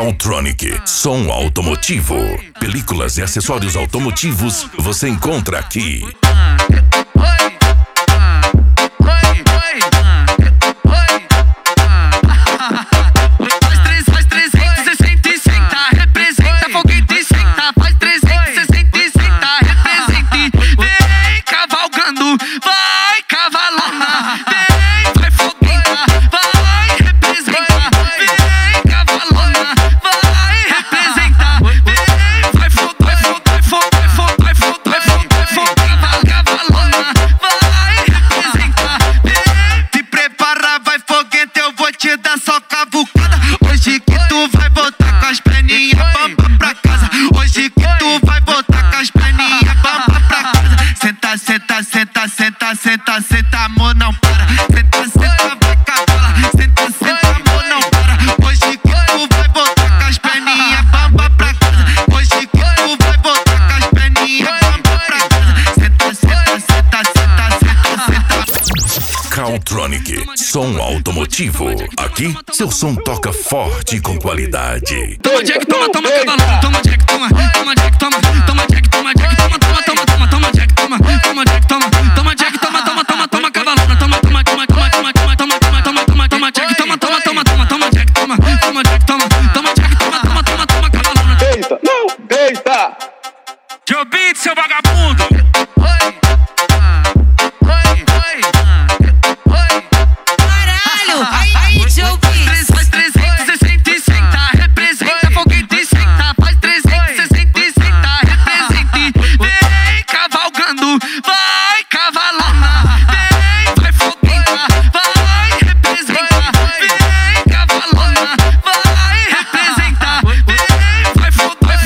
Counttronic, som automotivo. Películas e acessórios automotivos você encontra aqui. Faz 360, representa foguete e senta. Faz 360, representa. Vem cavalgando, vai cavalona. Vem, vai foguenta, vai representa. Vem cavalona, vai representa. Vem, vai cavalona, vai representa. Vem, te prepara, vai foguete, eu vou te dar só cavucada. Hoje que tu vai voltar com as perninhas bamba pra casa. Hoje que tu vai voltar com as perninhas bamba pra casa. Senta, senta, senta, senta, senta, senta, amor não para. Senta, senta, vai cavala. Senta, senta, amor não para. Hoje que tu vai voltar com as perninhas bamba pra casa. Hoje que tu vai voltar com as perninhas bamba pra casa. Senta, senta, senta, senta, senta, senta. Counttronic, som automotivo. Aqui, seu som toca forte e com qualidade. Toma Jack, toma, toma cavalona. Toma Jack, toma, toma Jack, toma, toma Jack, toma Jack, toma, toma, toma, toma, toma Jack, toma, toma Jack, toma, toma Jack, toma, toma, toma, toma cavalona. Toma, toma, toma, toma, toma, toma, toma, toma, toma, toma Jack, toma, toma, toma, toma, toma Jack, toma, toma Jack, toma, toma Jack, toma, toma, toma, toma cavalona. Deita, não, deita. Joe Beat, seu vagabundo. Faz 360, representa foguete e senta. Faz 360, representa. Vem cavalgando, vai cavalona. Vem, vai foguenta, vai representa. Vem cavalona, vai representa. Vem, vai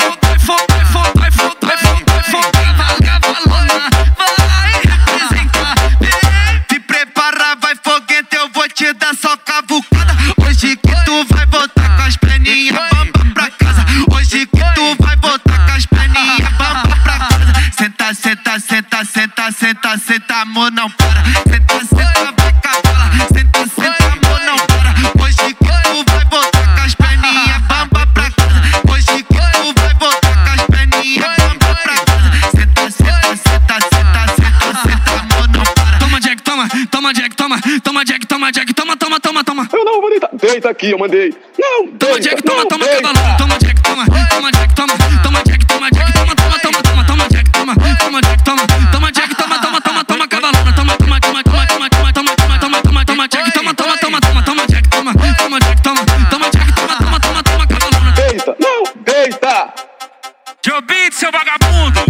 cavalona, vai representa. Vem, te prepara, vai foguete, eu vou te dar só cavucada. Hoje que tu vai voltar com as perninhas bamba pra casa. Hoje que tu vai voltar com as perninhas bamba pra casa. Senta, senta, senta, senta, senta, senta, amor não para. Senta, senta, vai cavala. Senta, senta, amor não para. Hoje que tu vai voltar com as perninhas bamba pra casa. Hoje que tu vai voltar com as perninhas bamba pra casa. Senta, senta, senta, senta, senta, senta, amor não para. Toma Jack, toma, toma Jack, toma, toma Jack, toma Jack, toma, toma, toma, toma. Eu não vou deitar. Deita aqui, eu mandei. Não, Toma deita, Jack, toma, não, toma deita. cavalona. Toma Jack, toma, toma Jack, toma, toma Jack, toma Jack, toma, toma, toma, toma, toma Jack, toma, toma Jack, toma, toma Jack, toma, toma, toma, toma cavalona. Toma, toma, toma, toma, toma, toma, toma, toma, toma, toma, toma Jack, toma, toma, toma, toma, toma Jack, toma, toma Jack, toma, toma Jack, toma, toma, toma, toma cavalona. Deita, não, deita. Joe Beat, seu vagabundo.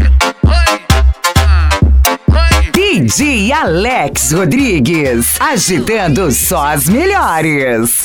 DJ Alex Rodrigues, agitando só as melhores.